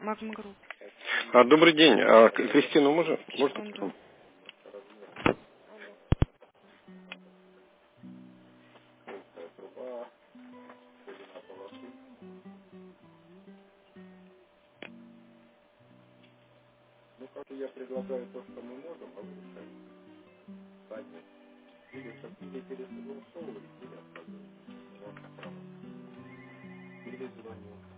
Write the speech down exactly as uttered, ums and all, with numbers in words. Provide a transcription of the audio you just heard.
Магма Групп. А, добрый день. А, К- Кристину можно? Можно Секунду. потом? Ну, как я предлагаю то, что мы можем, а вы решаете. Сами. Или, или пересогласовывать, или отказывать. Ваше право. Или звоню.